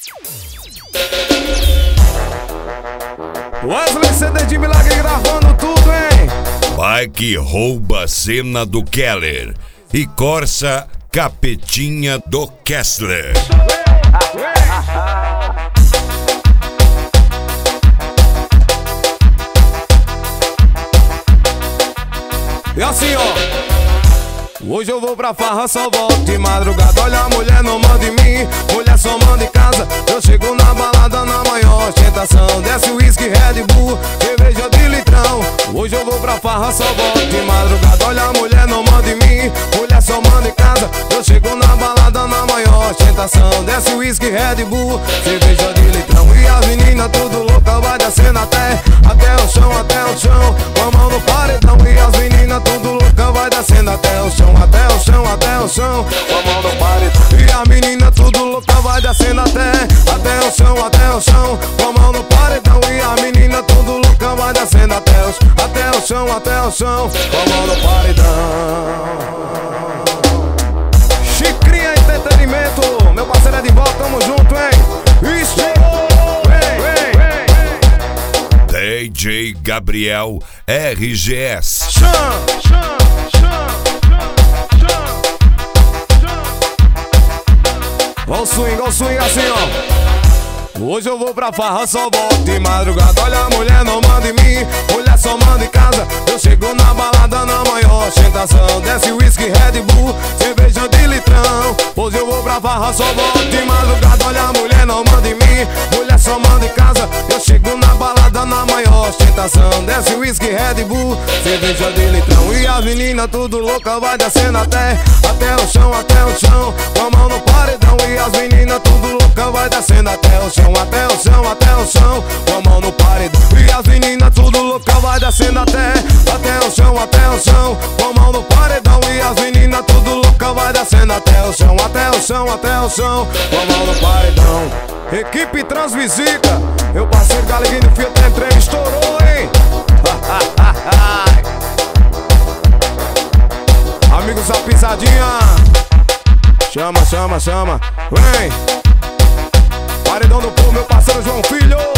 Wesley CD de Milagre gravando tudo, hein? Vai que rouba a cena do Keller e Corsa Capetinha do Kessler. E assim, ó. Hoje eu vou pra farra, só volto de madrugada. Olha, a mulher não manda em mim, mulher só manda em casa. Eu chego na balada na maior ostentação. Desce whisky, Red Bull, cerveja de litrão. Hoje eu vou pra farra, só volto de madrugada. Olha, a mulher não manda em mim, mulher só manda em casa. Eu chego na balada na maior ostentação. Desce whisky, Red Bull, cerveja de litrão. E as meninas tudo louca, vai descendo até o chão, até o chão. Com a mão no paredão. E as meninas tudo louca, vai descendo até o chão, até o chão, até o chão. Com a mão no paredão. E a menina tudo louca, vai descendo até o chão, até o chão. Com a mão no paredão. E a menina tudo louca, vai descendo até o chão, até o chão. Com a mão no paredão. Chicrinha Entretenimento, meu parceiro é de volta, tamo junto, hein? Estourou, DJ Gabriel RGS. Olha o swing assim, ó. Hoje eu vou pra farra, só volto de madrugada. Olha, a mulher não manda em mim, mulher só manda em casa. Eu chego na balada na maior ostentação. Desce whisky, Red Bull, cerveja de litrão. Hoje eu vou pra farra, só volto de madrugada. Olha, a mulher não manda em mim, mulher só manda em casa. Eu chego na balada na maior ostentação. Desce whisky, Red Bull, cerveja de litrão. E as meninas tudo louca, vai descendo até o chão, até o chão. Com a mão no paredão. E as meninas tudo louca, vai descendo até o chão, até o chão, até o chão. Com a mão no paredão. E as meninas tudo louca, vai descendo até o chão, até o chão. Com a mão no paredão. E as meninas tudo louca, vai descendo até o chão, até o chão, até o chão. Com a mão no paredão. Equipe Transvisita, meu parceiro Galeguinho do Fiat Trem estourou, hein? Amigos da pisadinha, chama, chama, chama. Vem! Paredão do povo, meu parceiro João Filho.